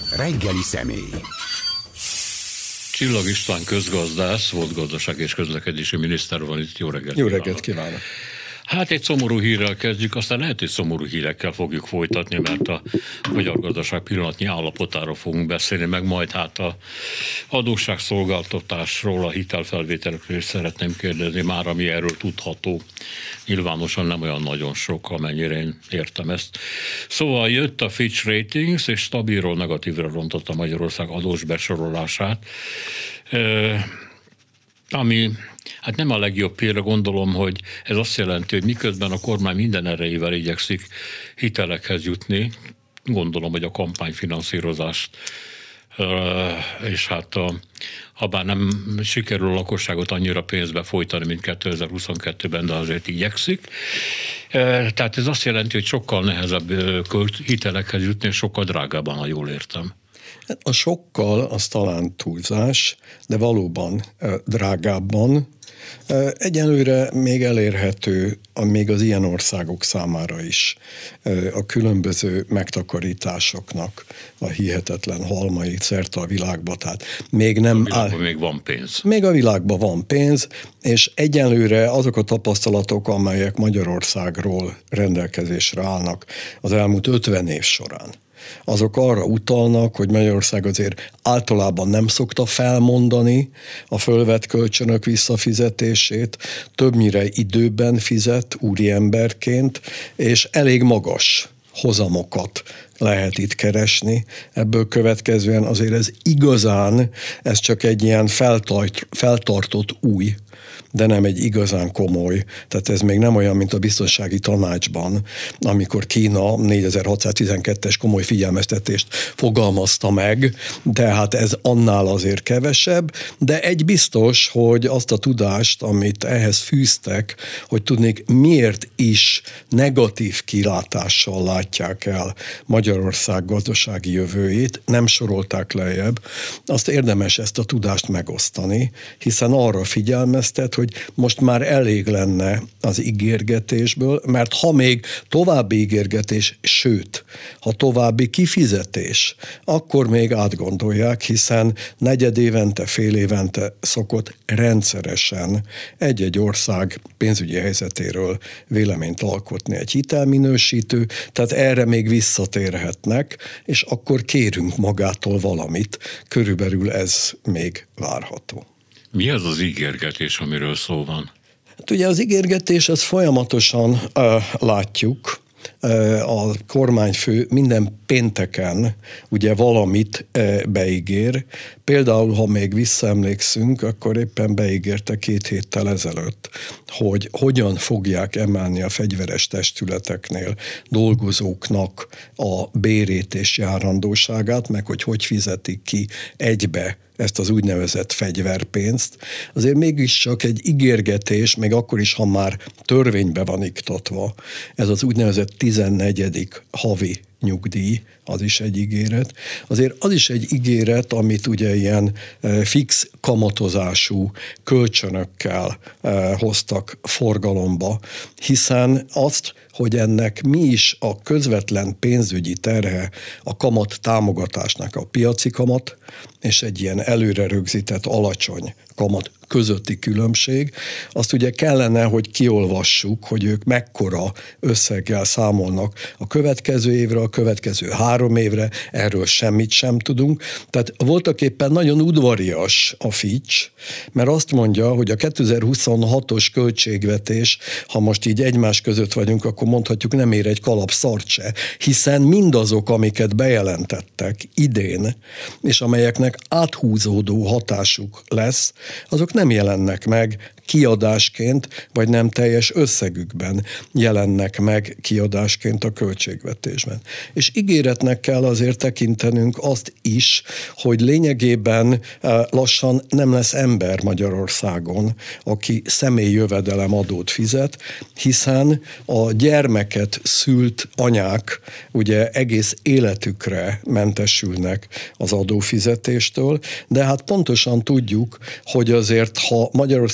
Reggeli személy. Csillag István közgazdász, volt gazdaság és közlekedési miniszter van itt. Jó reggelt! Jó reggelt kívánok! Hát egy szomorú hírrel kezdjük, aztán lehet, hogy szomorú hírekkel fogjuk folytatni, mert a magyar gazdaság pillanatnyi állapotáról fogunk beszélni, meg majd hát a adósságszolgáltatásról, a hitelfelvételekről is szeretném kérdezni, már ami erről tudható. Nyilvánosan nem olyan nagyon sok, amennyire én értem ezt. Szóval jött a Fitch Ratings, és stabilról negatívra rontotta Magyarország adós besorolását, ami hát nem a legjobb példa, gondolom, hogy ez azt jelenti, hogy miközben a kormány minden erejével igyekszik hitelekhez jutni, gondolom, hogy a kampányfinanszírozást, és hát habár nem sikerül a lakosságot annyira pénzbe folytani, mint 2022-ben, de azért igyekszik. Tehát ez azt jelenti, hogy sokkal nehezebb hitelekhez jutni, és sokkal drágában, ha jól értem. A sokkal az talán túlzás, de valóban drágábban. Egyelőre még elérhető még az ilyen országok számára is a különböző megtakarításoknak a hihetetlen halmai szerte a világba. Tehát még nem még van pénz. Még a világban van pénz, és egyelőre azok a tapasztalatok, amelyek Magyarországról rendelkezésre állnak az elmúlt 50 év során, azok arra utalnak, hogy Magyarország azért általában nem szokta felmondani a fölvett kölcsönök visszafizetését, többnyire időben fizet úriemberként, és elég magas hozamokat lehet itt keresni. Ebből következően azért ez csak egy ilyen feltartott új, de nem egy igazán komoly. Tehát ez még nem olyan, mint a biztonsági tanácsban, amikor Kína 4612-es komoly figyelmeztetést fogalmazta meg, de hát ez annál azért kevesebb, de egy biztos, hogy azt a tudást, amit ehhez fűztek, hogy tudnék miért is negatív kilátással látják el Magyarország gazdasági jövőjét, nem sorolták lejjebb, azt érdemes ezt a tudást megosztani, hiszen arra figyelmeztet, hogy most már elég lenne az ígérgetésből, mert ha még további ígérgetés, sőt, ha további kifizetés, akkor még átgondolják, hiszen negyedévente, fél évente szokott rendszeresen egy-egy ország pénzügyi helyzetéről véleményt alkotni egy hitelminősítő, tehát erre még visszatérhetnek, és akkor kérünk magától valamit. Körülbelül ez még várható. Mi az az ígérgetés, amiről szó van? Hát ugye az ígérgetés, ezt folyamatosan látjuk. A kormányfő minden pénteken ugye valamit beígér. Például, ha még visszaemlékszünk, akkor éppen beígérte 2 héttel ezelőtt, hogy hogyan fogják emelni a fegyveres testületeknél dolgozóknak a bérét és járandóságát, meg hogy fizetik ki egybe ezt az úgynevezett fegyverpénzt. Azért mégiscsak egy ígérgetés, még akkor is, ha már törvénybe van iktatva, ez az úgynevezett 14. havi nyugdíj, az is egy ígéret. Azért az is egy ígéret, amit ugye ilyen fix kamatozású kölcsönökkel hoztak forgalomba, hiszen azt, hogy ennek mi is a közvetlen pénzügyi terhe a kamat támogatásnak, a piaci kamat, és egy ilyen előre rögzített alacsony kamat közötti különbség, azt ugye kellene, hogy kiolvassuk, hogy ők mekkora összeggel számolnak a következő évre, a következő 3 évre, erről semmit sem tudunk. Tehát voltaképpen nagyon udvarias a Fitch, mert azt mondja, hogy a 2026-os költségvetés, ha most így egymás között vagyunk, akkor mondhatjuk, nem ér egy kalap szart se, hiszen mindazok, amiket bejelentettek idén, és amelyeknek áthúzódó hatásuk lesz, azok nem jelennek meg kiadásként, vagy nem teljes összegükben jelennek meg kiadásként a költségvetésben. És ígéretnek kell azért tekintenünk azt is, hogy lényegében lassan nem lesz ember Magyarországon, aki személyi jövedelem adót fizet, hiszen a gyermeket szült anyák ugye egész életükre mentesülnek az adófizetéstől, de hát pontosan tudjuk, hogy azért, ha Magyarországon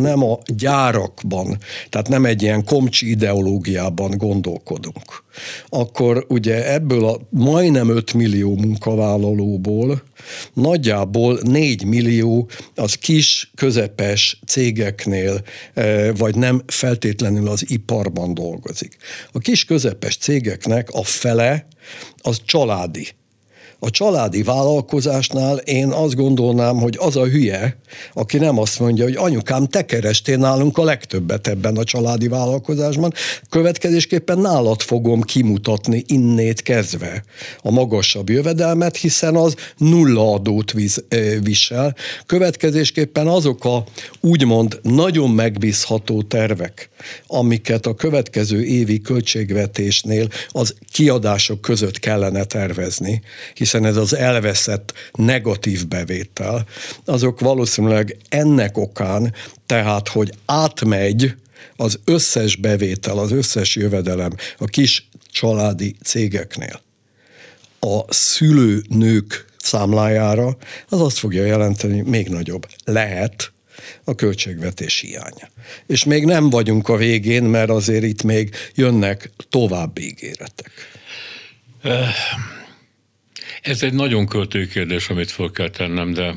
nem a gyárakban, tehát nem egy ilyen komcsi ideológiában gondolkodunk, akkor ugye ebből a majdnem 5 millió munkavállalóból nagyjából 4 millió az kis, közepes cégeknél, vagy nem feltétlenül az iparban dolgozik. A kis, közepes cégeknek a fele az családi. A családi vállalkozásnál én azt gondolnám, hogy az a hülye, aki nem azt mondja, hogy anyukám, te kerestél nálunk a legtöbbet ebben a családi vállalkozásban, következésképpen nálad fogom kimutatni innét kezdve a magasabb jövedelmet, hiszen az nulla adót visel. Következésképpen azok a úgymond nagyon megbízható tervek, amiket a következő évi költségvetésnél az kiadások között kellene tervezni, hiszen ez az elveszett negatív bevétel, azok valószínűleg ennek okán, tehát, hogy átmegy az összes bevétel, az összes jövedelem a kis családi cégeknél a szülőnők számlájára, az azt fogja jelenteni, még nagyobb lehet a költségvetés hiánya. És még nem vagyunk a végén, mert azért itt még jönnek további ígéretek. Ez egy nagyon költői kérdés, amit föl kell tennem, de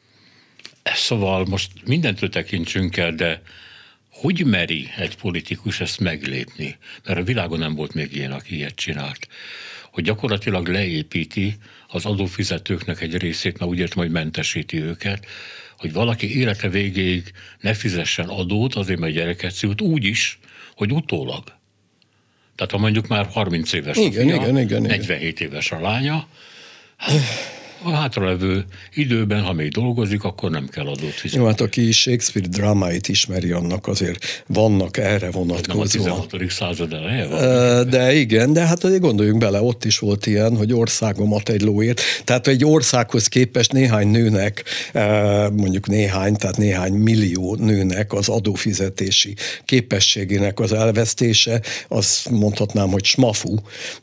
szóval most mindentől tekintsünk el, de hogy meri egy politikus ezt meglépni? Mert a világon nem volt még ilyen, aki ilyet csinált. Hogy gyakorlatilag leépíti az adófizetőknek egy részét, na úgy értem, hogy mentesíti őket, hogy valaki élete végéig ne fizessen adót, azért mert gyereket szült úgy is, hogy utólag. Tehát ha mondjuk már 30 éves a fia, 47 éves a lánya, a hátralevő időben, ha még dolgozik, akkor nem kell adót fizetni. Jó, hát aki Shakespeare drámáit ismeri, annak azért vannak erre vonatkozóan. Nem a 16. század eleje van. De igen, de hát azért gondoljunk bele, ott is volt ilyen, hogy országomat egy lóért. Tehát egy országhoz képest néhány nőnek, mondjuk tehát néhány millió nőnek az adófizetési képességének az elvesztése, azt mondhatnám, hogy smafu.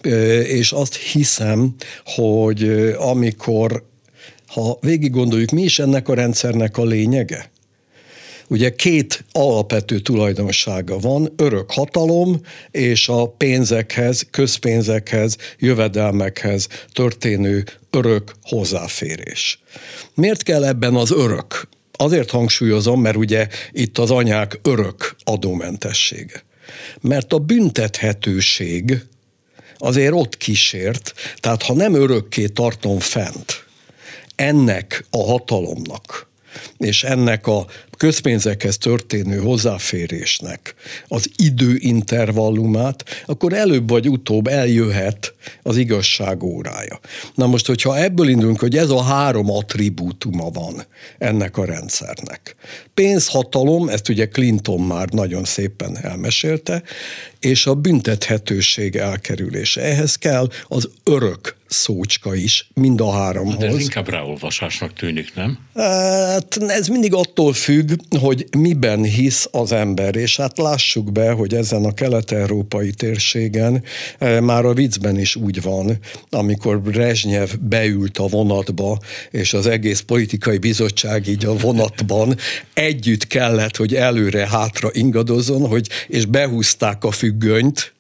És azt hiszem, hogy amikor ha végig gondoljuk, mi is ennek a rendszernek a lényege? Ugye 2 alapvető tulajdonsága van, örök hatalom és a pénzekhez, közpénzekhez, jövedelmekhez történő örök hozzáférés. Miért kell ebben az örök? Azért hangsúlyozom, mert ugye itt az anyák örök adómentessége. Mert a büntethetőség azért ott kísért, tehát ha nem örökké tartom fent ennek a hatalomnak, és ennek a közpénzekhez történő hozzáférésnek az időintervallumát, akkor előbb vagy utóbb eljöhet az igazság órája. Na most, hogyha ebből indulunk, hogy ez a 3 attribútuma van ennek a rendszernek. Pénzhatalom, ezt ugye Clinton már nagyon szépen elmesélte, és a büntethetőség elkerülése. Ehhez kell az örök szócska is, mind a 3-hoz. De ez inkább ráolvasásnak tűnik, nem? Hát ez mindig attól függ, hogy miben hisz az ember, és hát lássuk be, hogy ezen a kelet-európai térségen már a viccben is úgy van, amikor Brezsnyev beült a vonatba, és az egész politikai bizottság így a vonatban együtt kellett, hogy előre-hátra ingadozzon, és behúzták a függönyt,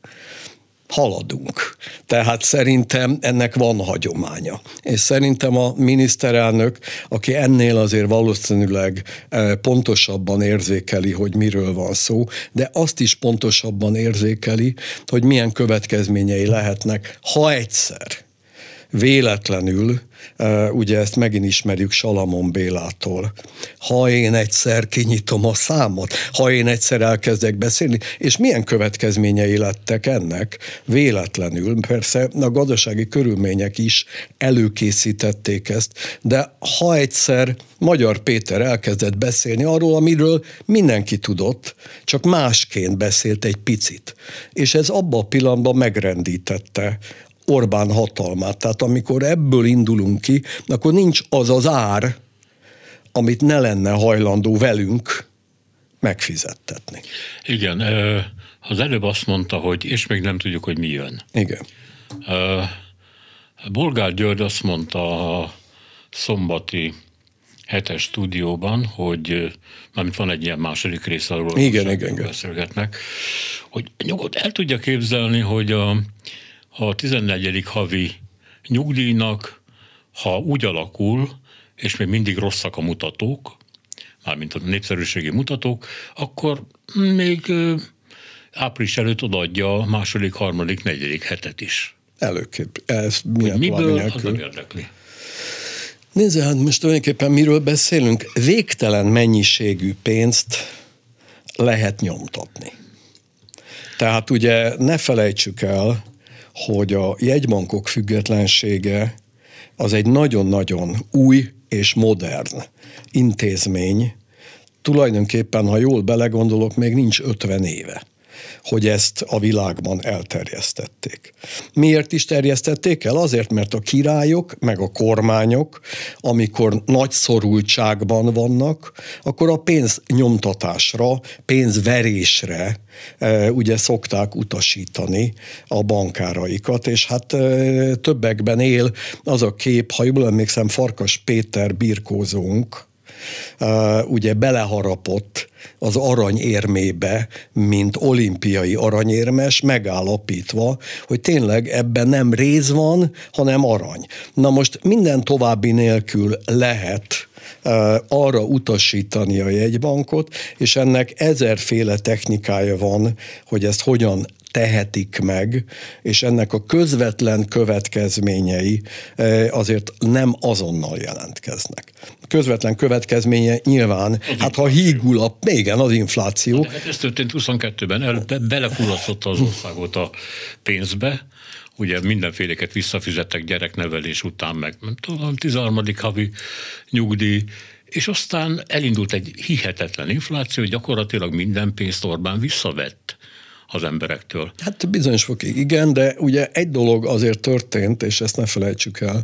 haladunk. Tehát szerintem ennek van hagyománya. És szerintem a miniszterelnök, aki ennél azért valószínűleg pontosabban érzékeli, hogy miről van szó, de azt is pontosabban érzékeli, hogy milyen következményei lehetnek, ha egyszer véletlenül, ugye ezt megint ismerjük Salamon Bélától, ha én egyszer kinyitom a számot, ha én egyszer elkezdek beszélni, és milyen következményei lettek ennek véletlenül, persze a gazdasági körülmények is előkészítették ezt, de ha egyszer Magyar Péter elkezdett beszélni arról, amiről mindenki tudott, csak másként beszélt egy picit, és ez abban a pillanatban megrendítette Orbán hatalmát. Tehát amikor ebből indulunk ki, akkor nincs az az ár, amit ne lenne hajlandó velünk megfizettetni. Igen, az előbb azt mondta, hogy és még nem tudjuk, hogy mi jön. Igen. Bolgár György azt mondta a szombati 7-es stúdióban, hogy mármint van egy ilyen második része, arról igen. beszélgetnek, hogy nyugodt el tudja képzelni, hogy a 14. havi nyugdíjnak, ha úgy alakul, és még mindig rosszak a mutatók, mármint a népszerűségi mutatók, akkor még április előtt odaadja a második, harmadik, negyedik hetet is. Előképp. Ez miből, az nem érdekli. Nézze, hát most tulajdonképpen miről beszélünk? Végtelen mennyiségű pénzt lehet nyomtatni. Tehát ugye ne felejtsük el, hogy a jegybankok függetlensége az egy nagyon-nagyon új és modern intézmény. Tulajdonképpen, ha jól belegondolok, még nincs 50 éve, hogy ezt a világban elterjesztették. Miért is terjesztették el? Azért, mert a királyok, meg a kormányok, amikor nagy szorultságban vannak, akkor a pénznyomtatásra, pénzverésre ugye szokták utasítani a bankáraikat, és hát többekben él az a kép, ha jól emlékszem, Farkas Péter birkózónk, ugye beleharapott az aranyérmébe, mint olimpiai aranyérmes, megállapítva, hogy tényleg ebben nem réz van, hanem arany. Na most minden további nélkül lehet arra utasítani a jegybankot, és ennek ezerféle technikája van, hogy ezt hogyan tehetik meg, és ennek a közvetlen következményei azért nem azonnal jelentkeznek. A közvetlen következménye nyilván, hát ha hígul az infláció. Hát ez történt 22-ben, belefullasztotta az országot a pénzbe, ugye mindenféleket visszafizettek gyereknevelés után, meg nem tudom, 13. havi nyugdíj, és aztán elindult egy hihetetlen infláció, gyakorlatilag minden pénzt Orbán visszavett az emberektől. Hát bizonyos fokig igen, de ugye egy dolog azért történt, és ezt ne felejtsük el.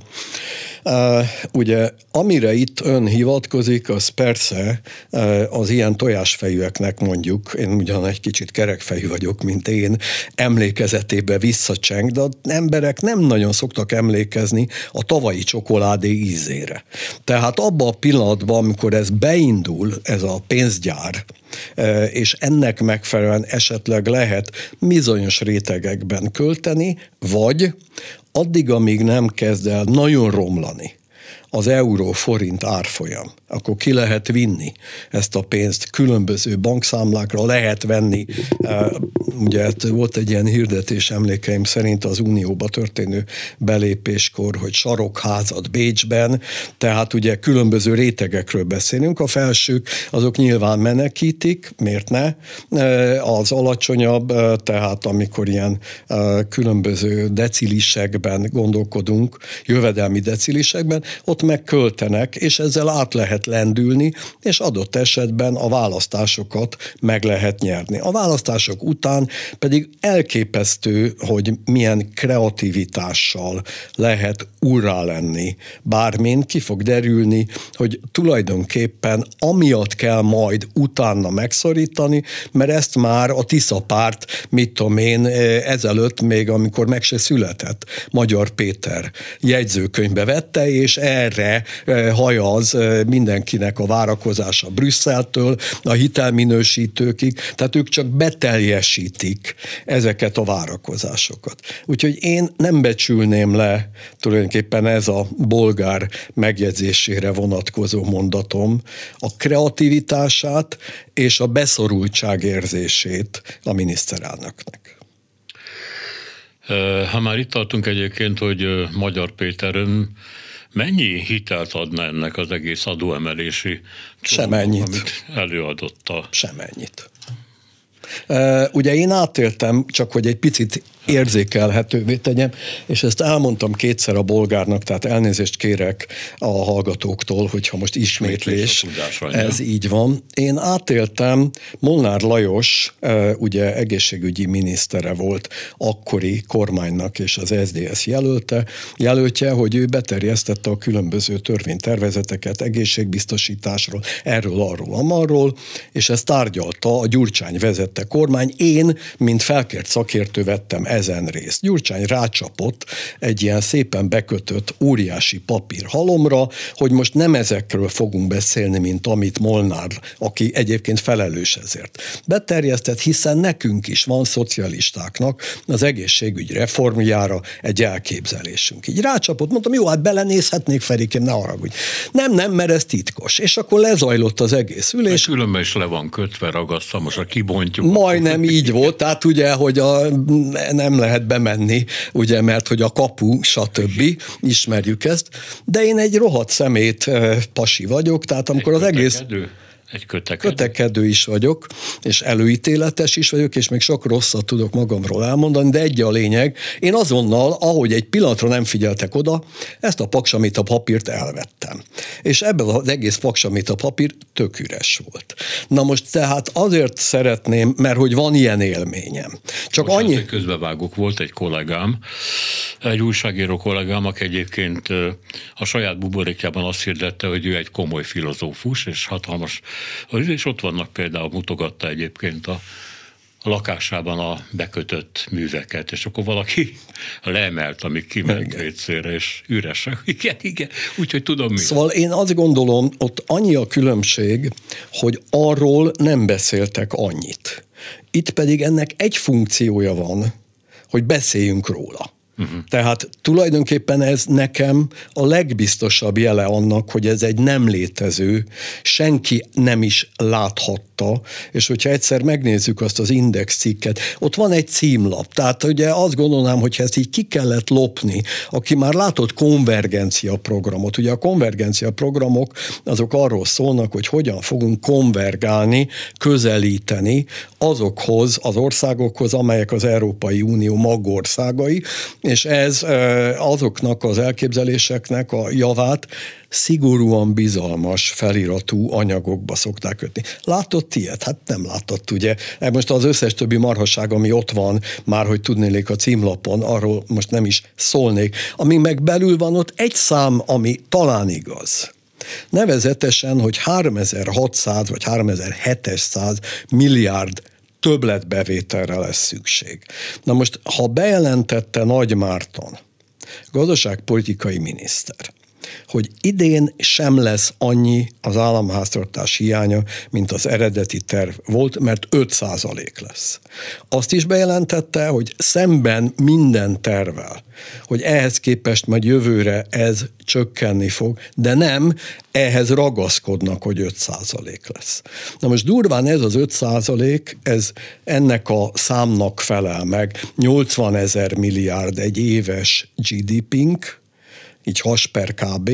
Ugye amire itt ön hivatkozik, az persze az ilyen tojásfejűeknek mondjuk, én ugyan egy kicsit kerekfejű vagyok, mint én, emlékezetébe visszacseng, de az emberek nem nagyon szoktak emlékezni a tavalyi csokoládé ízére. Tehát abban a pillanatban, amikor ez beindul, ez a pénzgyár, és ennek megfelelően esetleg lehet bizonyos rétegekben költeni, vagy addig, amíg nem kezd el nagyon romlani az euró-forint árfolyam, akkor ki lehet vinni ezt a pénzt különböző bankszámlákra, lehet venni, ugye volt egy ilyen hirdetés emlékeim szerint az Unióba történő belépéskor, hogy sarokházat Bécsben, tehát ugye különböző rétegekről beszélünk, a felsők azok nyilván menekítik, miért ne? Az alacsonyabb, tehát amikor ilyen különböző decilisekben gondolkodunk, jövedelmi decilisekben, ott megköltenek, és ezzel át lehet lendülni, és adott esetben a választásokat meg lehet nyerni. A választások után pedig elképesztő, hogy milyen kreativitással lehet urrá lenni. Bármin ki fog derülni, hogy tulajdonképpen amiatt kell majd utána megszorítani, mert ezt már a Tisza párt, mit tudom én, ezelőtt még, amikor meg se született, Magyar Péter jegyzőkönyvbe vette, és erre hajaz mindenkinek a várakozása Brüsszeltől, a hitelminősítőkig, tehát ők csak beteljesítik ezeket a várakozásokat. Úgyhogy én nem becsülném le tulajdonképpen ez a bolgár megjegyzésére vonatkozó mondatom, a kreativitását és a beszorultság érzését a miniszterelnöknek. Ha már itt tartunk egyébként, hogy Magyar Péteren mennyi hitelt adna ennek az egész adóemelési semennyit, amit előadott a... Semennyit. Ugye én átéltem, csak hogy egy picit érzékelhetővé tegyem, és ezt elmondtam kétszer a bolgárnak, tehát elnézést kérek a hallgatóktól, hogyha most ismétlés, ez így van. Én átéltem, Molnár Lajos, ugye egészségügyi minisztere volt akkori kormánynak és az SZDSZ jelöltje, hogy ő beterjesztette a különböző törvénytervezeteket egészségbiztosításról, erről, arról, amarról, és ezt tárgyalta a Gyurcsány vezette kormány. Én, mint felkért szakértő vettem ezen részt. Gyurcsány rácsapott egy ilyen szépen bekötött óriási papírhalomra, hogy most nem ezekről fogunk beszélni, mint amit Molnár, aki egyébként felelős ezért, beterjesztett, hiszen nekünk is van, szocialistáknak az egészségügy reformjára egy elképzelésünk. Így rácsapott, mondtam, jó, hát belenézhetnék, Ferikém, ne haragudj. Nem, mert ez titkos. És akkor lezajlott az egész ülés. Különben is le van kötve, ragasztva, most kibontjuk. Majdnem így volt, tehát ugye, hogy nem lehet bemenni, ugye, mert hogy a kapu, stb. Ismerjük ezt, de én egy rohadt szemét pasi vagyok, tehát amikor az egész... Egy kötekedő is vagyok, és előítéletes is vagyok, és még sok rosszat tudok magamról elmondani, de egy a lényeg, én azonnal, ahogy egy pillanatra nem figyeltek oda, ezt a paksamita papírt elvettem. És ebben az egész paksamita papír tök üres volt. Na most tehát azért szeretném, mert hogy van ilyen élményem. Csak most annyi... Közbevágok, volt egy kollégám, egy újságíró kollégám, aki egyébként a saját buborékjában azt hirdette, hogy ő egy komoly filozófus, és hatalmas, és ott vannak például, mutogatta egyébként a lakásában a bekötött műveket, és akkor valaki leemelt, amíg kiment vécére, és üresek. Igen, úgyhogy tudom mi. Szóval én azt gondolom, ott annyi a különbség, hogy arról nem beszéltek annyit. Itt pedig ennek egy funkciója van, hogy beszéljünk róla. Tehát tulajdonképpen ez nekem a legbiztosabb jele annak, hogy ez egy nem létező, senki nem is láthatta, és hogyha egyszer megnézzük azt az Index cikket, ott van egy címlap, tehát ugye azt gondolnám, hogy ezt így ki kellett lopni, aki már látott konvergencia programot, ugye a konvergencia programok azok arról szólnak, hogy hogyan fogunk konvergálni, közelíteni azokhoz az országokhoz, amelyek az Európai Unió magországai, és ez azoknak az elképzeléseknek a javát szigorúan bizalmas feliratú anyagokba szokták kötni. Látott ilyet? Hát nem látott, ugye. Most az összes többi marhaság, ami ott van, már hogy tudnélék a címlapon, arról most nem is szólnék. Ami meg belül van, ott egy szám, ami talán igaz. Nevezetesen, hogy 3600 vagy 3700 milliárd többletbevételre lesz szükség. Na most, ha bejelentette Nagy Márton, gazdaságpolitikai miniszter, hogy idén sem lesz annyi az államháztartás hiánya, mint az eredeti terv volt, mert 5% lesz. Azt is bejelentette, hogy szemben minden tervvel, hogy ehhez képest majd jövőre ez csökkenni fog, de nem, ehhez ragaszkodnak, hogy 5% lesz. Na most durván ez az 5%, ez ennek a számnak felel meg. 80 000 milliárd egy éves GDP-nk, így has per kb.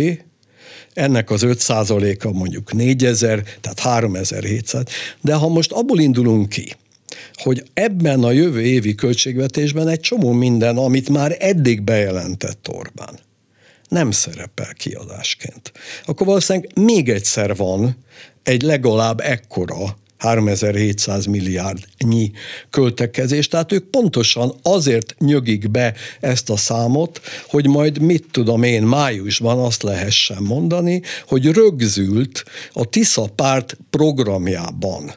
Ennek az 5%-a mondjuk 4000, tehát 3700, de ha most abból indulunk ki, hogy ebben a jövő évi költségvetésben egy csomó minden, amit már eddig bejelentett Orbán, nem szerepel kiadásként, akkor valószínűleg még egyszer van egy legalább ekkora 3700 milliárdnyi költekezés, tehát ők pontosan azért nyögik be ezt a számot, hogy majd mit tudom én májusban azt lehessen mondani, hogy rögzült a Tisza párt programjában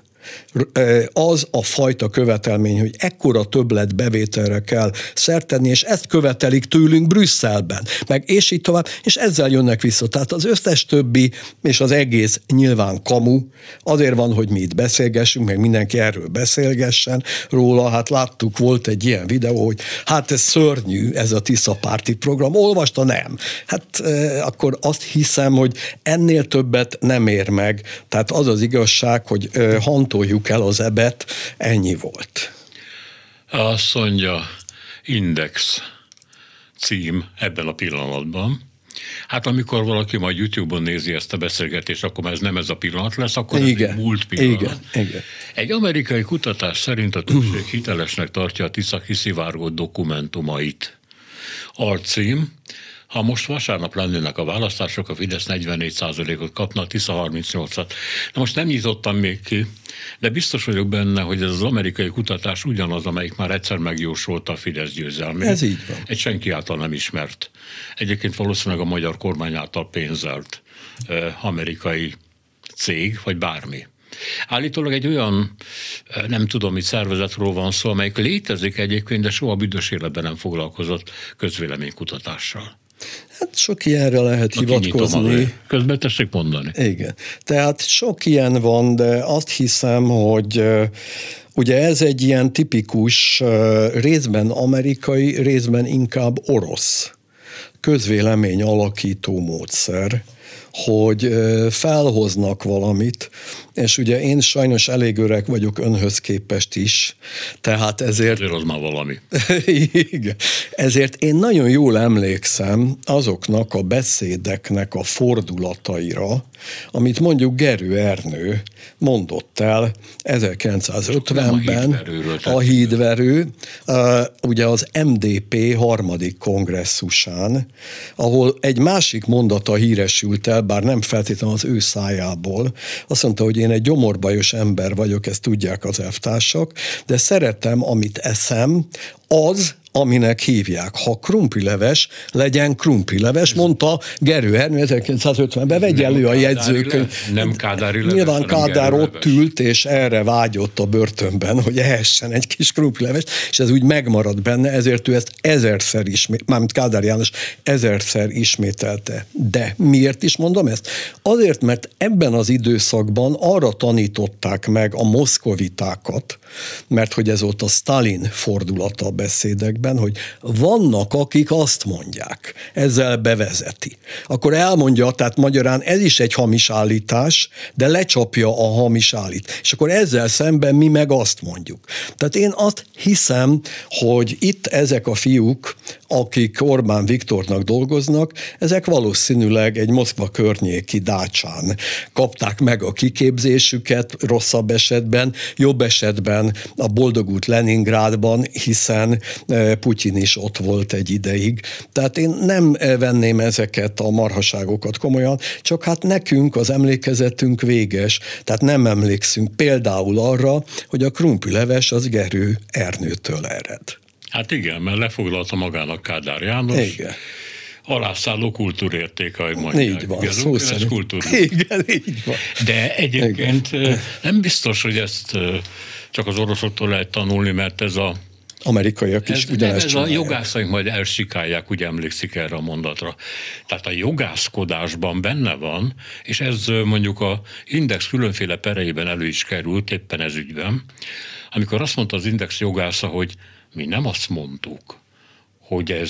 az a fajta követelmény, hogy ekkora többlet bevételre kell szert tenni, és ezt követelik tőlünk Brüsszelben, meg és így tovább, és ezzel jönnek vissza. Tehát az összes többi, és az egész nyilván kamu, azért van, hogy mi itt beszélgessünk, meg mindenki erről beszélgessen róla, hát láttuk, volt egy ilyen videó, hogy hát ez szörnyű, ez a Tisza-párti program, olvasta? Nem. Hát akkor azt hiszem, hogy ennél többet nem ér meg. Tehát az az igazság, hogy hantoljuk el az ebet, ennyi volt. Azt mondja, Index cím ebben a pillanatban. Hát amikor valaki majd YouTube-on nézi ezt a beszélgetést, akkor ez nem ez a pillanat lesz, akkor ez egy múlt pillanat. Igen. Egy amerikai kutatás szerint a többség hitelesnek tartja a Tisza kiszivárgott dokumentumait. Alcím: ha most vasárnap lennének a választások, a Fidesz 44%-ot kapna, a Tisza 38-at. Na most nem nyitottam még ki, de biztos vagyok benne, hogy ez az amerikai kutatás ugyanaz, amelyik már egyszer megjósolta a Fidesz győzelmét. Ez így van. Egy senki által nem ismert. Egyébként valószínűleg a magyar kormány által pénzelt amerikai cég, vagy bármi. Állítólag egy olyan, nem tudom, mit szervezetről van szó, amelyik létezik egyébként, de soha büdös életben nem foglalkozott közvéleménykutatással. Hát sok ilyenre lehet hivatkozni. Közben tessék mondani. Igen. Tehát sok ilyen van, de azt hiszem, hogy ugye ez egy ilyen tipikus, részben amerikai, részben inkább orosz közvélemény alakító módszer, hogy felhoznak valamit, és ugye én sajnos elég öreg vagyok önhöz képest is, tehát ezért... Azért az már valami. Igen. Ezért én nagyon jól emlékszem azoknak a beszédeknek a fordulataira, amit mondjuk Gerő Ernő mondott el 1950-ben a hídverő, ugye az MDP harmadik kongresszusán, ahol egy másik mondata híresült el, bár nem feltétlenül az ő szájából. Azt mondta, hogy én egy gyomorbajos ember vagyok, ezt tudják az elvtársak, de szeretem, amit eszem, az, aminek hívják. Ha krumplileves, legyen krumplileves, mondta Gerő Ernő 1950-ben, vegye elő a jegyzőkönyv. Nem kádári leves. Nyilván Kádár ott ült, és erre vágyott a börtönben, hogy ehessen egy kis krumplileves, és ez úgy megmaradt benne, ezért ő ezt ezerszer mármint Kádár János ezerszer ismételte. De miért is mondom ezt? Azért, mert ebben az időszakban arra tanították meg a moszkovitákat, mert hogy ez volt a Stalin fordulata a beszédekben, hogy vannak, akik azt mondják, ezzel bevezeti. Akkor elmondja, tehát magyarán ez is egy hamis állítás, de lecsapja a hamis állít. És akkor ezzel szemben mi meg azt mondjuk. Tehát én azt hiszem, hogy itt ezek a fiúk, akik Orbán Viktornak dolgoznak, ezek valószínűleg egy Moszkva környéki dácsán kapták meg a kiképzésüket, rosszabb esetben, jobb esetben a boldogult Leningrádban, hiszen Putyin is ott volt egy ideig. Tehát én nem venném ezeket a marhaságokat komolyan, csak hát nekünk az emlékezetünk véges, tehát nem emlékszünk például arra, hogy a krumplileves az Gerő Ernőtől ered. Hát igen, mert lefoglalta magának Kádár János. Igen. Alászálló kultúrértéke, ahogy mondják. Így van, szó szerint. Igen, így van. De egyébként nem biztos, hogy ezt csak az oroszoktól lehet tanulni, mert ez a amerikaiak is ugyanezt csinálják. Ez a jogászaink majd elsikálják, ugye emlékszik erre a mondatra. Tehát a jogászkodásban benne van, és ez mondjuk a Index különféle pereiben elő is került, éppen ez ügyben, amikor azt mondta az Index jogásza, hogy mi nem azt mondtuk, hogy ez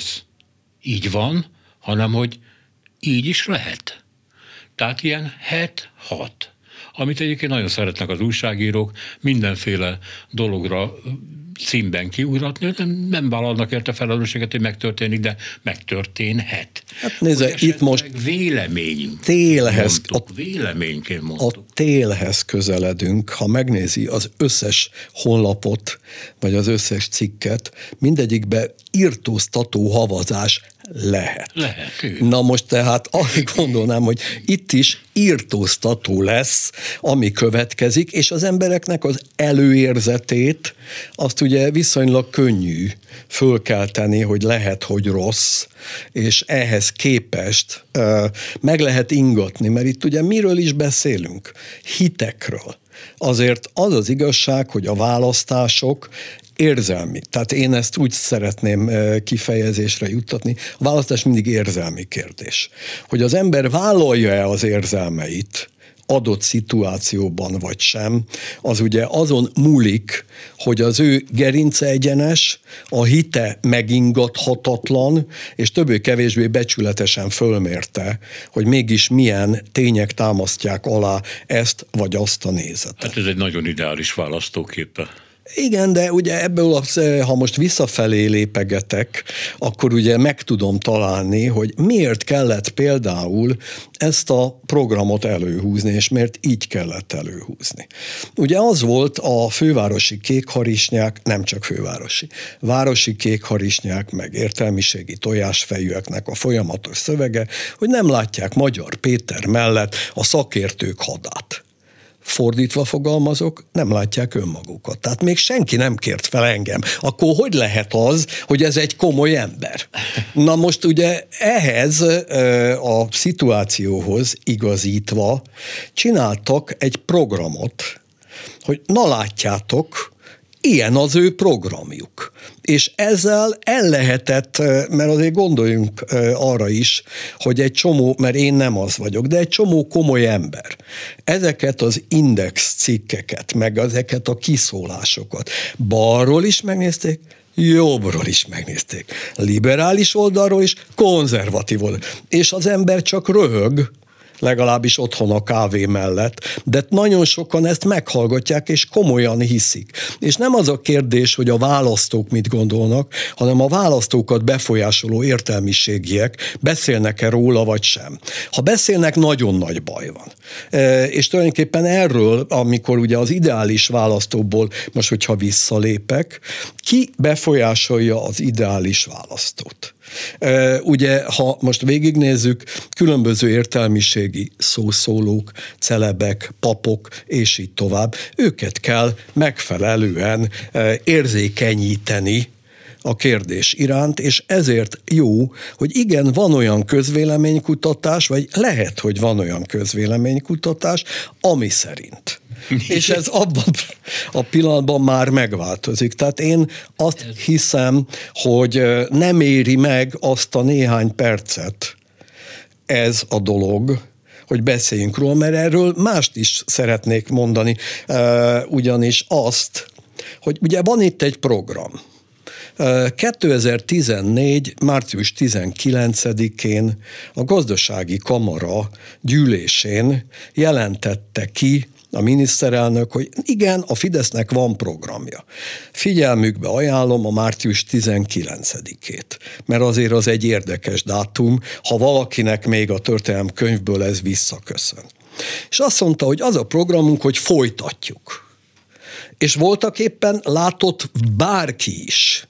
így van, hanem hogy így is lehet. Tehát ilyen 7-6, amit egyébként nagyon szeretnek az újságírók, mindenféle dologra címben kiugratni, nem vállalnak érte felelősséget, hogy megtörténik, de megtörténhet. Hát nézze, itt most véleményként mondtuk. A télhez közeledünk, ha megnézi az összes honlapot, vagy az összes cikket, mindegyikben irtóztató havazás lehet. Na most tehát azt gondolnám, hogy itt is irtóztató lesz, ami következik, és az embereknek az előérzetét azt ugye viszonylag könnyű fölkelteni, hogy lehet, hogy rossz, és ehhez képest meg lehet ingatni, mert itt ugye miről is beszélünk? Hitekről. Azért az az igazság, hogy a választások érzelmi. Tehát én ezt úgy szeretném kifejezésre juttatni. A választás mindig érzelmi kérdés. Hogy az ember vállalja-e az érzelmeit adott szituációban vagy sem, az ugye azon múlik, hogy az ő gerince egyenes, a hite megingathatatlan, és többé-kevésbé becsületesen fölmérte, hogy mégis milyen tények támasztják alá ezt vagy azt a nézetet. Hát ez egy nagyon ideális választóképe. Igen, de ugye ebből, ha most visszafelé lépegetek, akkor ugye meg tudom találni, hogy miért kellett például ezt a programot előhúzni, és miért így kellett előhúzni. Ugye az volt a fővárosi kékharisnyák, nem csak fővárosi, városi kékharisnyák, meg értelmiségi tojásfejűeknek a folyamatos szövege, hogy nem látják Magyar Péter mellett a szakértők hadát. fordítva fogalmazok, nem látják önmagukat. Tehát még senki nem kért fel engem. Akkor hogy lehet az, hogy ez egy komoly ember? Na most ugye ehhez a szituációhoz igazítva csináltak egy programot, hogy na látjátok, ilyen az ő programjuk. És ezzel el lehetett, mert azért gondoljunk arra is, hogy egy csomó, mert én nem az vagyok, de egy csomó komoly ember ezeket az index cikkeket, meg ezeket a kiszólásokat balról is megnézték, jobbról is megnézték. Liberális oldalról is, konzervatív oldalról. És az ember csak röhög, legalábbis otthon a kávé mellett, de nagyon sokan ezt meghallgatják, és komolyan hiszik. És nem az a kérdés, hogy a választók mit gondolnak, hanem a választókat befolyásoló értelmiségiek beszélnek-e róla, vagy sem. Ha beszélnek, nagyon nagy baj van. És tulajdonképpen erről, amikor ugye az ideális választóból, most hogyha visszalépek, ki befolyásolja az ideális választót? Ugye, ha most végignézzük, különböző értelmiségi szószólók, celebek, papok, és így tovább, őket kell megfelelően érzékenyíteni a kérdés iránt, és ezért jó, hogy igen, van olyan közvéleménykutatás, vagy lehet, hogy van olyan közvéleménykutatás, ami szerint. És ez abban a pillanatban már megváltozik. Tehát én azt hiszem, hogy nem éri meg azt a néhány percet ez a dolog, hogy beszéljünk róla, mert erről mást is szeretnék mondani, ugyanis azt, hogy ugye van itt egy program. 2014. március 19-én a Gazdasági Kamara gyűlésén jelentette ki a miniszterelnök, hogy igen, a Fidesznek van programja. Figyelmükbe ajánlom a március 19-ét, mert azért az egy érdekes dátum, ha valakinek még a történelem könyvből ez visszaköszön. És azt mondta, hogy az a programunk, hogy folytatjuk. És voltak éppen látott bárki is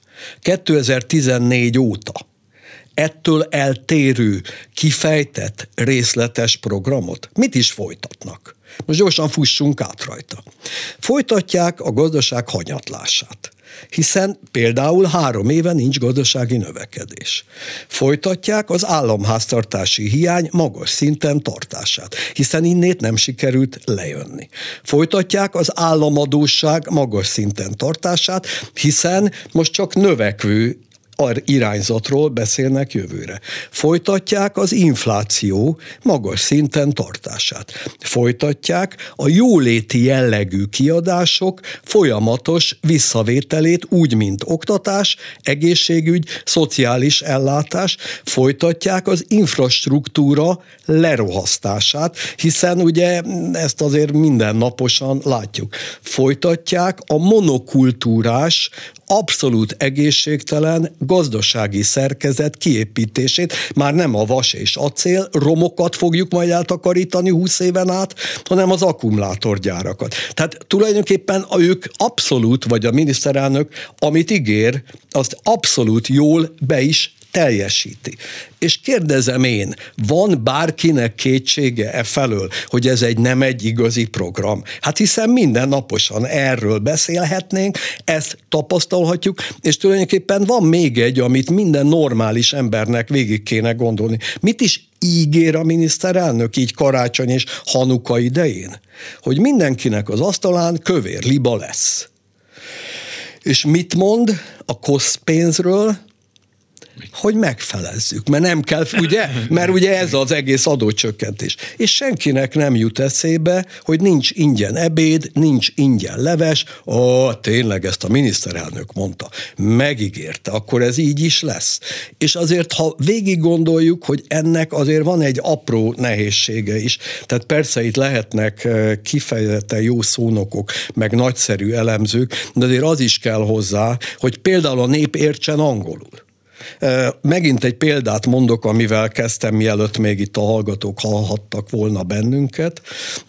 2014 óta ettől eltérő, kifejtett, részletes programot. Mit is folytatnak? Most gyorsan fussunk át rajta. Folytatják a gazdaság hanyatlását, hiszen például 3 éve nincs gazdasági növekedés. Folytatják az államháztartási hiány magas szinten tartását, hiszen innét nem sikerült lejönni. Folytatják az államadósság magas szinten tartását, hiszen most csak növekvő irányzatról beszélnek jövőre. Folytatják az infláció magas szinten tartását. Folytatják a jóléti jellegű kiadások folyamatos visszavételét, úgy, mint oktatás, egészségügy, szociális ellátás. Folytatják az infrastruktúra lerohasztását, hiszen ugye ezt azért mindennaposan látjuk. Folytatják a monokultúrás, abszolút egészségtelen gazdasági szerkezet kiépítését, már nem a vas és acél romokat fogjuk majd eltakarítani 20 éven át, hanem az akkumulátorgyárakat. Tehát tulajdonképpen ők abszolút, vagy a miniszterelnök, amit ígér, azt abszolút jól be is teljesíti. És kérdezem én, van bárkinek kétsége e felől, hogy ez nem egy igazi program? Hát hiszen mindennaposan erről beszélhetnénk, ezt tapasztalhatjuk, és tulajdonképpen van még egy, amit minden normális embernek végig kéne gondolni. Mit is ígér a miniszterelnök így karácsony és Hanuka idején? Hogy mindenkinek az asztalán kövér liba lesz. És mit mond a kosztpénzről? Hogy megfelezzük, mert nem kell, ugye? Mert ugye ez az egész adócsökkentés. És senkinek nem jut eszébe, hogy nincs ingyen ebéd, nincs ingyen leves, tényleg ezt a miniszterelnök mondta, megígérte, akkor ez így is lesz. És azért, ha végig gondoljuk, hogy ennek azért van egy apró nehézsége is, tehát persze itt lehetnek kifejezetten jó szónokok, meg nagyszerű elemzők, de azért az is kell hozzá, hogy például a nép értsen angolul. Megint egy példát mondok, amivel kezdtem, mielőtt még itt a hallgatók hallhattak volna bennünket.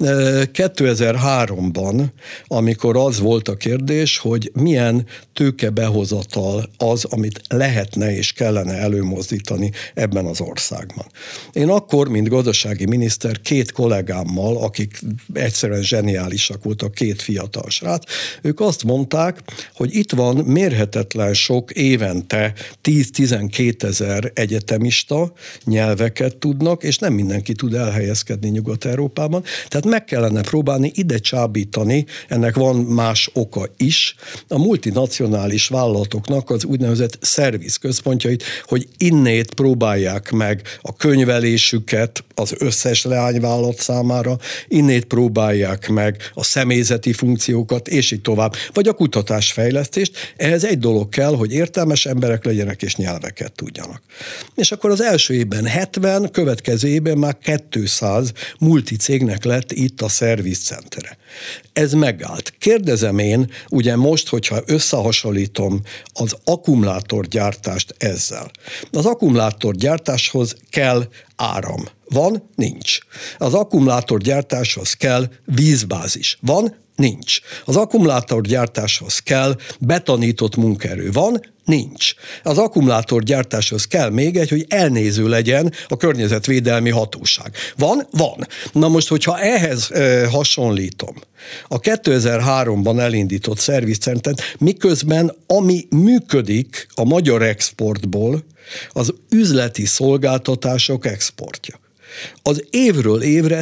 2003-ban, amikor az volt a kérdés, hogy milyen tőkebehozatal az, amit lehetne és kellene előmozdítani ebben az országban. Én akkor, mint gazdasági miniszter, 2 kollégámmal, akik egyszerűen zseniálisak voltak, 2 fiatal srác, ők azt mondták, hogy itt van mérhetetlen sok évente 10-12 ezer egyetemista, nyelveket tudnak, és nem mindenki tud elhelyezkedni Nyugat-Európában. Tehát meg kellene próbálni ide csábítani, ennek van más oka is, a multinacionális vállalatoknak az úgynevezett szervizközpontjait, hogy innét próbálják meg a könyvelésüket az összes leányvállalat számára, innét próbálják meg a személyzeti funkciókat, és így tovább, vagy a kutatásfejlesztést. Ehhez egy dolog kell, hogy értelmes emberek legyenek, és nyelveket tudjanak. És akkor az első évben 70, következő évben már 200 multicégnek lett itt a szervizcentere. Ez megállt. Kérdezem én, ugye most, hogyha összehasonlítom az akkumulátorgyártást ezzel. Az akkumulátorgyártáshoz kell áram. Van? Nincs. Az akkumulátorgyártáshoz kell vízbázis. Van? Nincs. Az akkumulátorgyártáshoz kell betanított munkaerő. Van? Nincs. Az akkumulátorgyártáshoz kell még egy, hogy elnéző legyen a környezetvédelmi hatóság. Van? Van. Na most, hogyha ehhez hasonlítom a 2003-ban elindított szervizcentert, miközben ami működik a magyar exportból, az üzleti szolgáltatások exportja. Az évről évre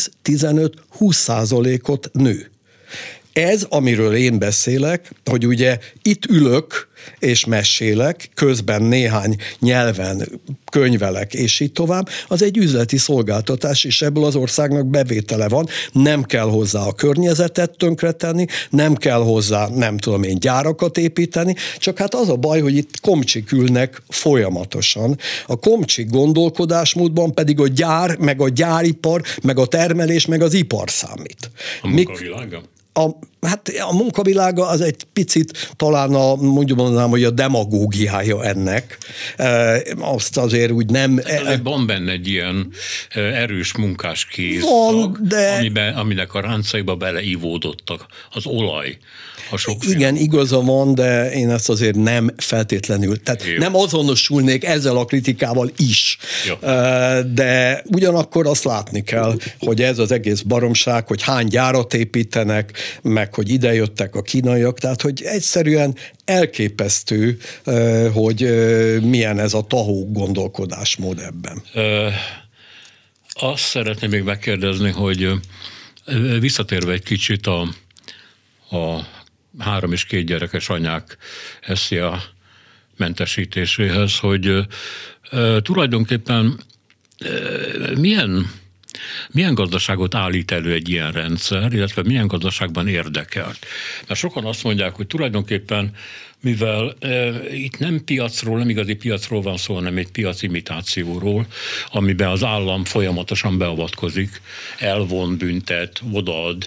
10-15-20%-ot nő. Ez, amiről én beszélek, hogy ugye itt ülök és mesélek, közben néhány nyelven könyvelek, és így tovább, az egy üzleti szolgáltatás, és ebből az országnak bevétele van, nem kell hozzá a környezetet tönkretenni, nem kell hozzá, nem tudom én, gyárakat építeni, csak hát az a baj, hogy itt komcsik ülnek folyamatosan. A komcsik gondolkodásmódban pedig a gyár, meg a gyáripar, meg a termelés, meg az ipar számít. A munkavilága? A munkavilága az egy picit talán mondanám, hogy a demagógiája ennek. Azt azért úgy nem... Van benne egy ilyen erős munkáskész, aminek a ráncaiba beleívódottak az olaj. Igen, igaza van, de én ezt azért nem feltétlenül, tehát nem azonosulnék ezzel a kritikával is. Jó. De ugyanakkor azt látni kell, hogy ez az egész baromság, hogy hány gyárat építenek, meg hogy idejöttek a kínaiak, tehát hogy egyszerűen elképesztő, hogy milyen ez a tahó gondolkodásmód ebben. Azt szeretném még megkérdezni, hogy visszatérve egy kicsit a 3 és 2 gyerekes anyák SZIA mentesítéséhez, hogy tulajdonképpen milyen gazdaságot állít elő egy ilyen rendszer, illetve milyen gazdaságban érdekelt. Mert sokan azt mondják, hogy tulajdonképpen, mivel itt nem piacról, nem igazi piacról van szó, hanem egy piacimitációról, amiben az állam folyamatosan beavatkozik, elvon, büntet, odaad,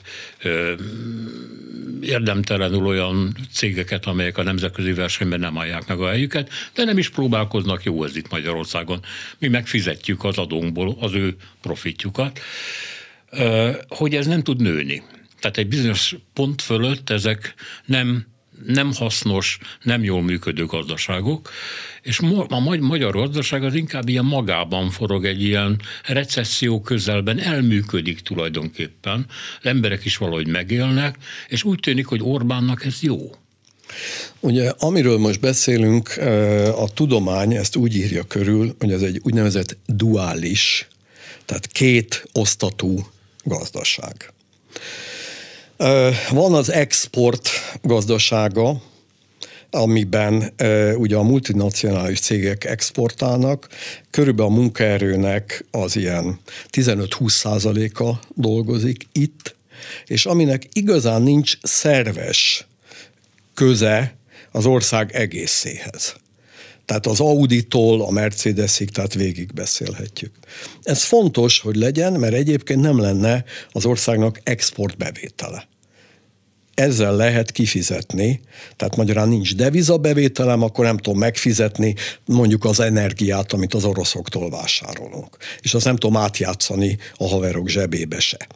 érdemtelenül olyan cégeket, amelyek a nemzetközi versenyben nem állják meg a helyüket, de nem is próbálkoznak, jó ez itt Magyarországon. Mi megfizetjük az adónkból az ő profitjukat, hogy ez nem tud nőni. Tehát egy bizonyos pont fölött ezek nem hasznos, nem jól működő gazdaságok, és a magyar gazdaság az inkább ilyen magában forog, egy ilyen recesszió közelben elműködik tulajdonképpen, az emberek is valahogy megélnek, és úgy tűnik, hogy Orbánnak ez jó. Ugye, amiről most beszélünk, a tudomány ezt úgy írja körül, hogy ez egy úgynevezett duális, tehát 2 osztatú gazdaság. Van az export gazdasága, amiben ugye a multinacionális cégek exportálnak, körülbelül a munkaerőnek az ilyen 15-20%-a dolgozik itt, és aminek igazán nincs szerves köze az ország egészéhez. Tehát az Auditól a Mercedesig, tehát végig beszélhetjük. Ez fontos, hogy legyen, mert egyébként nem lenne az országnak exportbevétele. ezzel lehet kifizetni, tehát magyarán nincs devizabevételem, akkor nem tudom megfizetni mondjuk az energiát, amit az oroszoktól vásárolunk. És azt nem tudom átjátszani a haverok zsebébe se.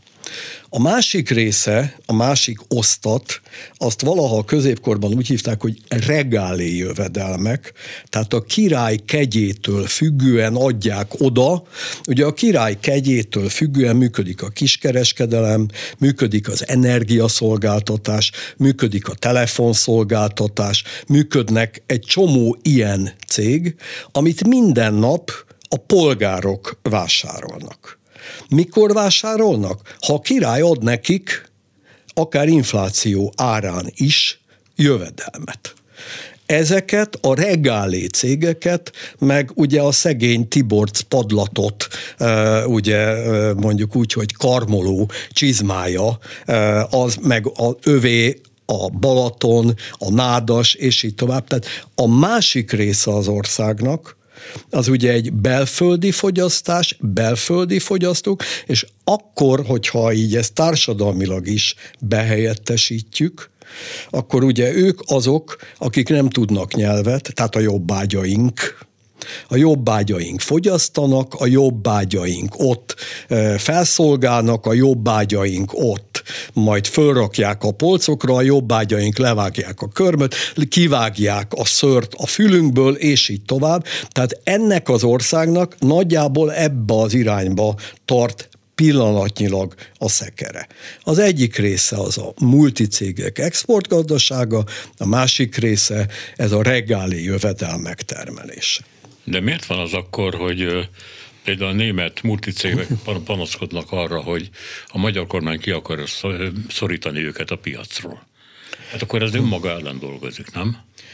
A másik része, a másik osztat, azt valaha a középkorban úgy hívták, hogy regálé jövedelmek, tehát a király kegyétől függően adják oda. Ugye a király kegyétől függően működik a kiskereskedelem, működik az energiaszolgáltatás, működik a telefonszolgáltatás, működnek egy csomó ilyen cég, amit minden nap a polgárok vásárolnak. Mikor vásárolnak? Ha a király ad nekik, akár infláció árán is jövedelmet. Ezeket a regálé cégeket, meg ugye a szegény Tiborcs padlatot, ugye mondjuk úgy, hogy karmoló csizmája, az meg a övé, a Balaton, a Nádas, és így tovább. Tehát a másik része az országnak, az ugye egy belföldi fogyasztás, belföldi fogyasztók, és akkor, hogyha így ezt társadalmilag is behelyettesítjük, akkor ugye ők azok, akik nem tudnak nyelvet, tehát a jobbágyaink. A jobbágyaink fogyasztanak, a jobbágyaink ott felszolgálnak, a jobbágyaink ott majd fölrakják a polcokra, a jobbágyaink levágják a körmöt, kivágják a szőrt a fülünkből, és így tovább. Tehát ennek az országnak nagyjából ebbe az irányba tart pillanatnyilag a szekere. Az egyik része az a multicégek exportgazdasága, a másik része ez a regálé jövedelmek termelése. De miért van az akkor, hogy például a német multicégek panaszkodnak arra, hogy a magyar kormány ki akarja szorítani őket a piacról? Hát akkor ez önmaga ellen dolgozik, nem?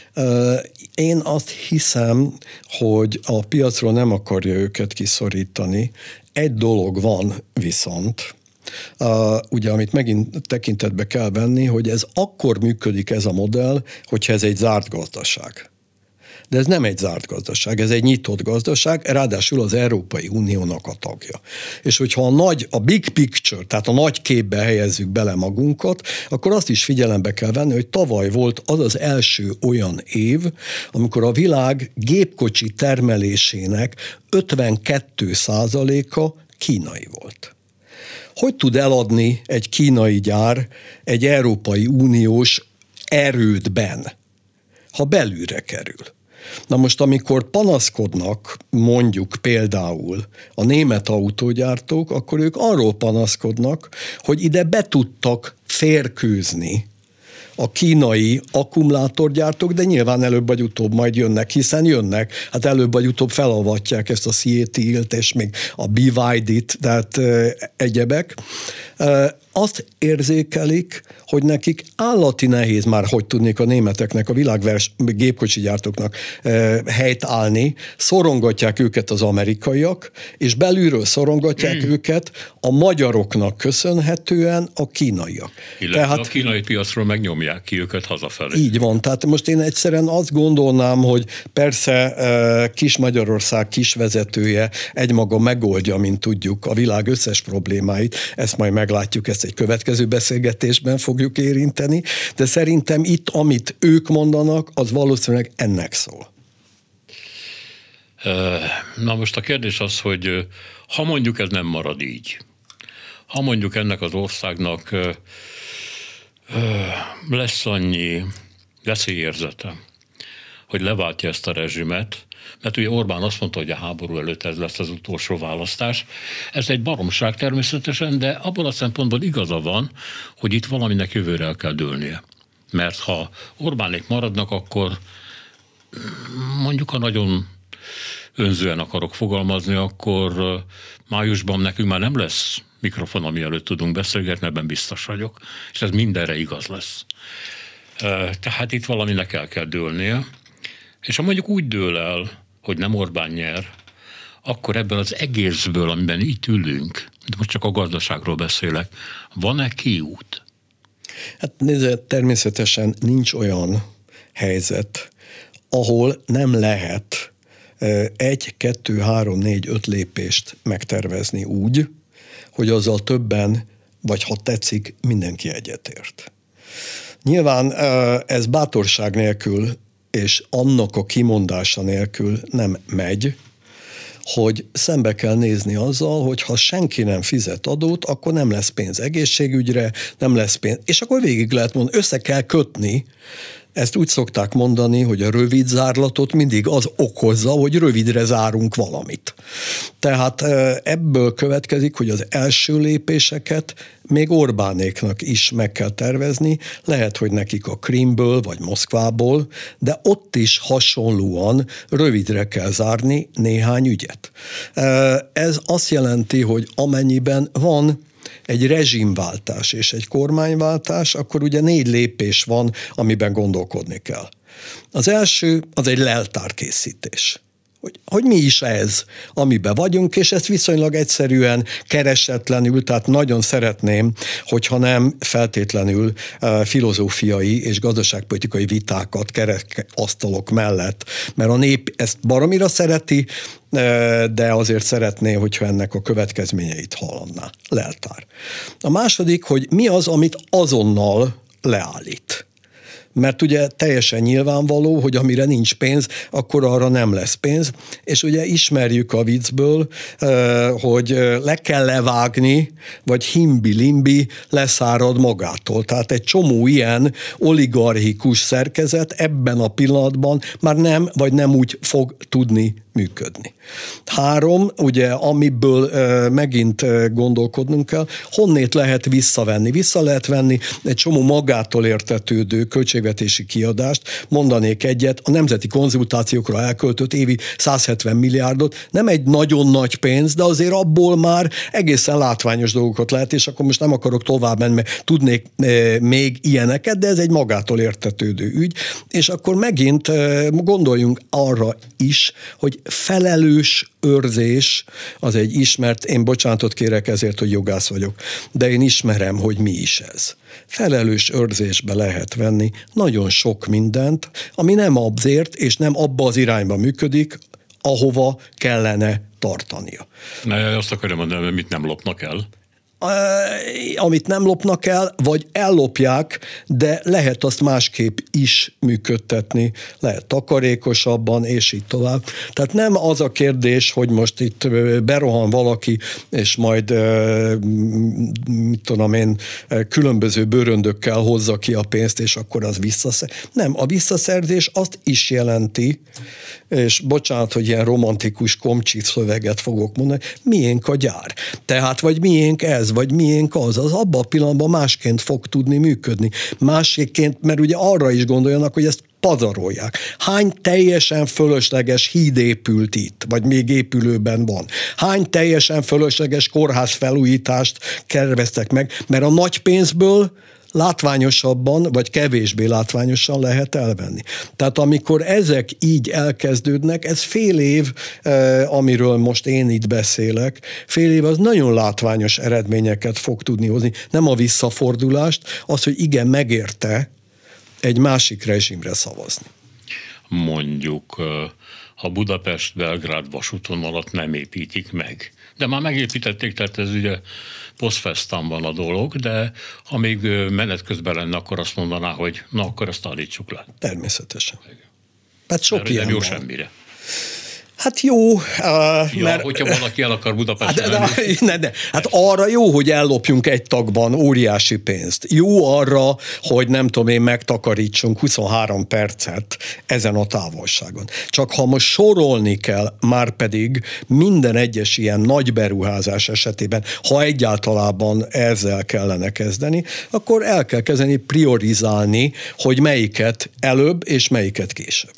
Én azt hiszem, hogy a piacról nem akarja őket kiszorítani. Egy dolog van viszont, ugye, amit megint tekintetbe kell venni, hogy ez akkor működik ez a modell, hogyha ez egy zárt gazdaság. De ez nem egy zárt gazdaság, ez egy nyitott gazdaság, ráadásul az Európai Uniónak a tagja. És hogyha a big picture, tehát a nagy képbe helyezzük bele magunkat, akkor azt is figyelembe kell venni, hogy tavaly volt az az első olyan év, amikor a világ gépkocsi termelésének 52%-a kínai volt. Hogy tud eladni egy kínai gyár egy Európai Uniós erődben, ha belülre kerül? Na most, amikor panaszkodnak, mondjuk például a német autógyártók, akkor ők arról panaszkodnak, hogy ide be tudtak férkőzni a kínai akkumulátorgyártók, de nyilván előbb vagy utóbb majd jönnek, hiszen jönnek, hát előbb vagy utóbb felavatják ezt a CATL-t, és még a BYD-t, tehát egyebek. Azt érzékelik, hogy nekik állati nehéz már, hogy tudnék a németeknek, a gépkocsi gyártóknak helyt állni, szorongatják őket az amerikaiak, és belülről szorongatják őket a magyaroknak köszönhetően a kínaiak. Illetve tehát, a kínai piacról megnyomják ki őket hazafelé. Így van, tehát most én egyszerűen azt gondolnám, hogy persze kis Magyarország kisvezetője egymaga megoldja, mint tudjuk, a világ összes problémáit, ezt majd meglátjuk, ezt egy következő beszélgetésben fogjuk érinteni, de szerintem itt, amit ők mondanak, az valószínűleg ennek szól. Na most a kérdés az, hogy ha mondjuk ez nem marad így, ha mondjuk ennek az országnak lesz annyi veszélyérzete, hogy leváltja ezt a rezsimet, mert ugye Orbán azt mondta, hogy a háború előtt ez lesz az utolsó választás. Ez egy baromság természetesen, de abból a szempontból igaza van, hogy itt valaminek jövőre el kell dőlnie. Mert ha Orbánék maradnak, akkor mondjuk, ha nagyon önzően akarok fogalmazni, akkor májusban nekünk már nem lesz mikrofon, ami előtt tudunk beszélgetni, ebben biztos vagyok, és ez mindenre igaz lesz. Tehát itt valaminek el kell dőlnie, és ha mondjuk úgy dől el, hogy nem Orbán nyer, akkor ebből az egészből, amiben itt ülünk, de most csak a gazdaságról beszélek, van-e kiút? Hát nézd, természetesen nincs olyan helyzet, ahol nem lehet 1, 2, 3, 4, 5 lépést megtervezni úgy, hogy azzal többen, vagy ha tetszik, mindenki egyetért. Nyilván ez bátorság nélkül és annak a kimondása nélkül nem megy, hogy szembe kell nézni azzal, hogy ha senki nem fizet adót, akkor nem lesz pénz egészségügyre, nem lesz pénz. És akkor végig lehet mondani, össze kell kötni. Ezt úgy szokták mondani, hogy a rövid zárlatot mindig az okozza, hogy rövidre zárunk valamit. Tehát ebből következik, hogy az első lépéseket még Orbánéknak is meg kell tervezni, lehet, hogy nekik a Krimből vagy Moszkvából, de ott is hasonlóan rövidre kell zárni néhány ügyet. Ez azt jelenti, hogy amennyiben van egy rezsimváltás és egy kormányváltás, akkor ugye 4 lépés van, amiben gondolkodni kell. Az első, az egy leltárkészítés. Hogy mi is ez, amiben vagyunk, és ezt viszonylag egyszerűen, keresetlenül, tehát nagyon szeretném, hogyha nem feltétlenül filozófiai és gazdaságpolitikai vitákat kerekasztalok mellett, mert a nép ezt baromira szereti, de azért szeretné, hogyha ennek a következményeit hallaná. Leltár. A második, hogy mi az, amit azonnal leállít. Mert ugye teljesen nyilvánvaló, hogy amire nincs pénz, akkor arra nem lesz pénz, és ugye ismerjük a viccből, hogy le kell levágni, vagy himbi-limbi leszárad magától. Tehát egy csomó ilyen oligarchikus szerkezet ebben a pillanatban már nem, vagy nem úgy fog tudni működni. 3, ugye, amiből megint gondolkodnunk kell, honnét lehet visszavenni. Vissza lehet venni egy csomó magától értetődő költségvetési kiadást, mondanék egyet, a nemzeti konzultációkra elköltött évi 170 milliárdot, nem egy nagyon nagy pénz, de azért abból már egészen látványos dolgokat lehet, és akkor most nem akarok tovább menni, mert tudnék még ilyeneket, de ez egy magától értetődő ügy, és akkor megint gondoljunk arra is, hogy felelős őrzés az egy ismert, én bocsánatot kérek ezért, hogy jogász vagyok, de én ismerem, hogy mi is ez. Felelős őrzésbe lehet venni nagyon sok mindent, ami nem azért, és nem abba az irányba működik, ahova kellene tartania. Azt akarom mondani, hogy mit nem lopnak el. Amit nem lopnak el, vagy ellopják, de lehet azt másképp is működtetni, lehet takarékosabban, és így tovább. Tehát nem az a kérdés, hogy most itt berohan valaki, és majd, mit tudom én, különböző bőröndökkel hozza ki a pénzt, és akkor az Nem, a visszaszerzés azt is jelenti, és bocsánat, hogy ilyen romantikus komcsi szöveget fogok mondani, miénk a gyár. Tehát, vagy miénk ez, vagy miénk az abban a pillanatban másként fog tudni működni. Másként, mert ugye arra is gondoljanak, hogy ezt pazarolják. Hány teljesen fölösleges híd épült itt, vagy még épülőben van? Hány teljesen fölösleges kórház felújítást terveztek meg, mert a nagy pénzből látványosabban, vagy kevésbé látványosan lehet elvenni. Tehát amikor ezek így elkezdődnek, ez fél év, amiről most én itt beszélek, fél év az nagyon látványos eredményeket fog tudni hozni. Nem a visszafordulást, az, hogy igen, megérte egy másik rezsimre szavazni. Mondjuk, ha Budapest-Belgrád vasútvonalat nem építik meg. De már megépítették, tehát ez ugye post-festam van a dolog, de ha még menet közben lenne, akkor azt mondaná, hogy na, akkor ezt állítsuk le. Természetesen. Hát sok mert ilyen nem jó van. Semmire. Hát jó, mert... hogyha valaki el akar Budapesten Hát arra jó, hogy ellopjunk egy tagban óriási pénzt. Jó arra, hogy nem tudom én, megtakarítsunk 23 percet ezen a távolságon. Csak ha most sorolni kell, már pedig minden egyes ilyen nagy beruházás esetében, ha egyáltalában ezzel kellene kezdeni, akkor el kell kezdeni priorizálni, hogy melyiket előbb és melyiket később.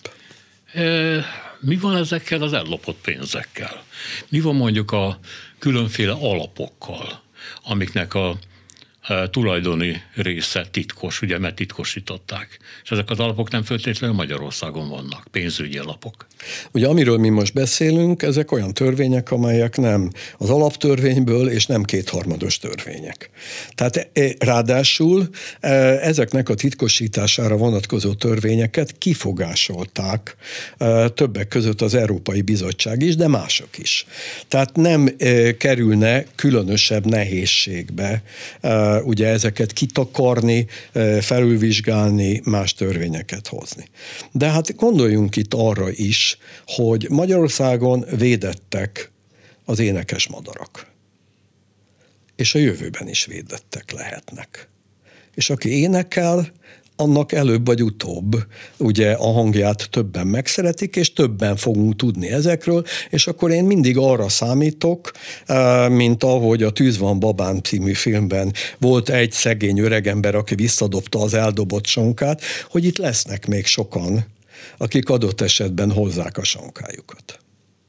Mi van ezekkel az ellopott pénzekkel? Mi van mondjuk a különféle alapokkal, amiknek a tulajdoni része titkos, ugye, mert titkosították. És ezek az alapok nem feltétlenül Magyarországon vannak, pénzügyi alapok. Ugye amiről mi most beszélünk, ezek olyan törvények, amelyek nem az alaptörvényből, és nem kétharmados törvények. Tehát ráadásul ezeknek a titkosítására vonatkozó törvényeket kifogásolták többek között az Európai Bizottság is, de mások is. Tehát nem kerülne különösebb nehézségbe ugye ezeket kitakarni, felülvizsgálni, más törvényeket hozni. De hát gondoljunk itt arra is, hogy Magyarországon védettek az énekes madarak. És a jövőben is védettek lehetnek. És aki énekel, annak előbb vagy utóbb ugye a hangját többen megszeretik, és többen fogunk tudni ezekről, és akkor én mindig arra számítok, mint ahogy a Tűz van babám című filmben volt egy szegény öregember, aki visszadobta az eldobott sonkát, hogy itt lesznek még sokan, akik adott esetben hozzák a sonkájukat.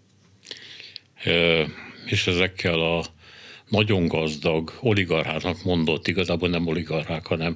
És ezekkel a nagyon gazdag oligarchának mondott, igazából nem oligarchák, hanem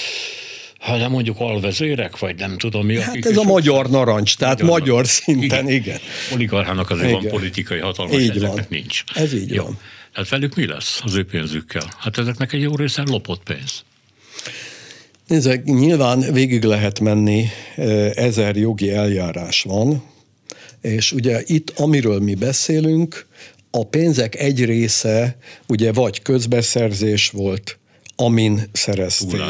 mondjuk alvezérek, vagy nem tudom mi. Hát ez a magyar narancs, tehát magyar szinten, igen. Oligarchának azért van politikai hatalma, ezeknek nincs. Ez így van. Tehát velük mi lesz az ő pénzükkel? Hát ezeknek egy jó része lopott pénz. Nézzek, nyilván végig lehet menni, 1000 jogi eljárás van, és ugye itt, amiről mi beszélünk, a pénzek egy része ugye vagy közbeszerzés volt, amin szerezték,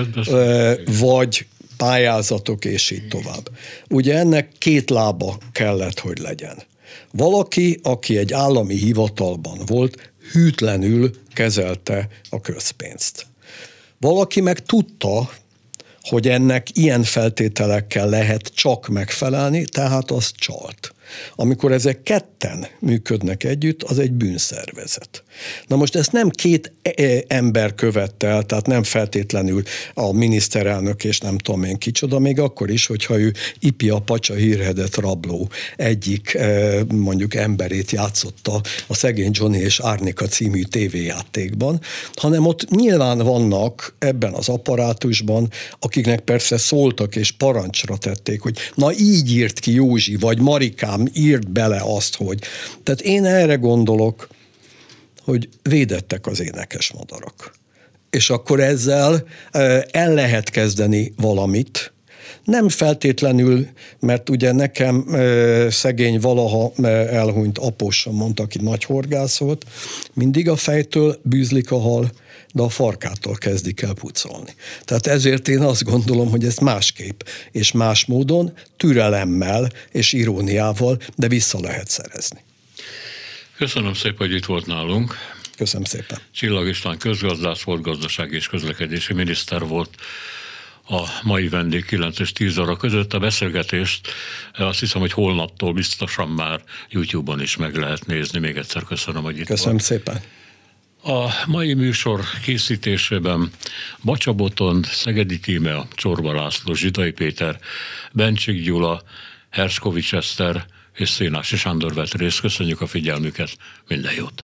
vagy pályázatok, és így tovább. Ugye ennek két lába kellett, hogy legyen. Valaki, aki egy állami hivatalban volt, hűtlenül kezelte a közpénzt. Valaki meg tudta, hogy ennek ilyen feltételekkel lehet csak megfelelni, tehát az csalt. Amikor ezek ketten működnek együtt, az egy bűnszervezet. Na most ezt nem két ember követte el, tehát nem feltétlenül a miniszterelnök és nem tudom én kicsoda, még akkor is, hogyha ő Ipi a pacsa hírhedet rabló egyik mondjuk emberét játszotta a Szegény Johnny és Árnika című tévéjátékban, hanem ott nyilván vannak ebben az apparátusban, akiknek persze szóltak és parancsra tették, hogy na így írt ki Józsi, vagy Marikám, írt bele azt, hogy... Tehát én erre gondolok, hogy védettek az énekes madarak. És akkor ezzel el lehet kezdeni valamit, nem feltétlenül, mert ugye nekem szegény valaha elhunyt apósom mondta, aki nagy horgász volt, mindig a fejtől bűzlik a hal, de a farkától kezdik el pucolni. Tehát ezért én azt gondolom, hogy ezt másképp és más módon, türelemmel és iróniával, de vissza lehet szerezni. Köszönöm szépen, hogy itt volt nálunk. Köszönöm szépen. Csillag István közgazdász volt, gazdasági és közlekedési miniszter volt. A mai vendég 9 és 10 óra között. A beszélgetést azt hiszem, hogy holnaptól biztosan már YouTube-on is meg lehet nézni. Még egyszer köszönöm, hogy itt Köszönöm szépen. A mai műsor készítésében Bacsa Botond, Szegedi Tímea, Csorba László, Zsidai Péter, Bencsik Gyula, Herskovics Eszter és Szénási Sándor vett részt. Köszönjük a figyelmüket, minden jót!